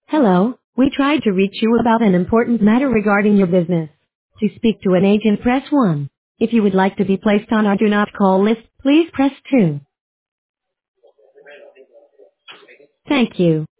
Hello, we tried to reach you about an important matter regarding your business. To speak to an agent, press 1. If you would like to be placed on our do not call list, please press 2. Thank you.